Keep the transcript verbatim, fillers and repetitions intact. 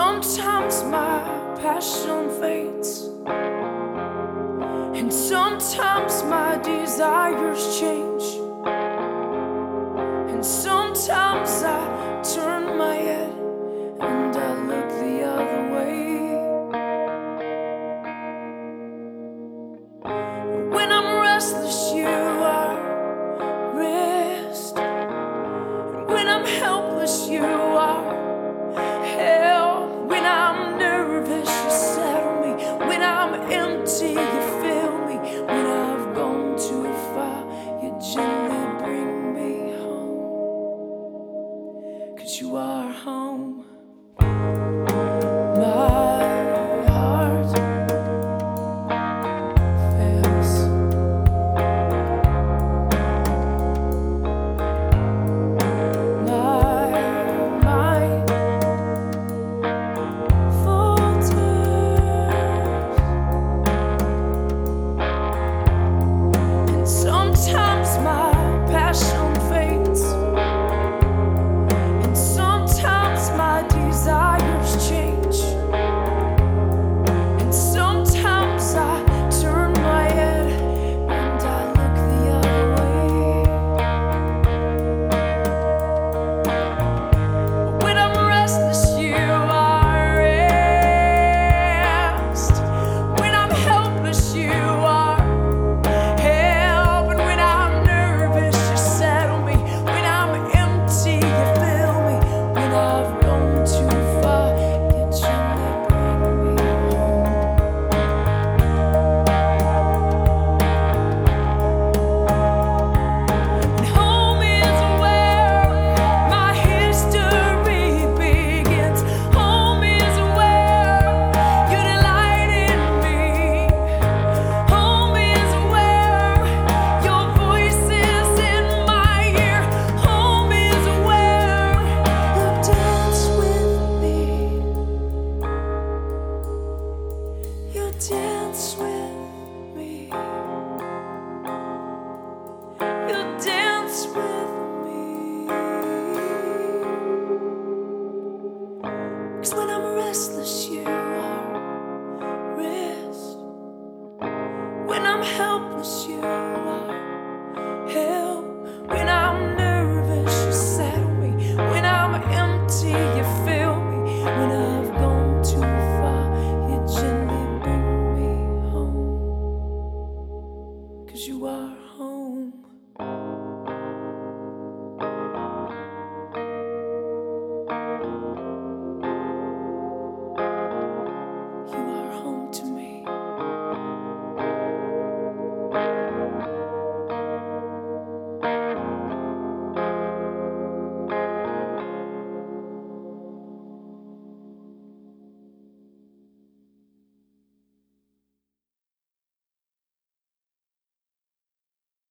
sometimes my passion fades, and sometimes my desires change, and sometimes I turn my head and I look the other way. When I'm restless, you are rest, and when I'm helpless, you are help. When I'm nervous, you settle me. When I'm empty, you fill me. When I've gone too far, you gently bring me home. 'Cause you are home. My heart fails. My mind sometimes my passion fades, and sometimes my desires change, and sometimes I turn my head and I look the other way. When I'm restless, you are rest. When I'm helpless, you are dance with me. You dance with me. 'Cause when I'm restless, you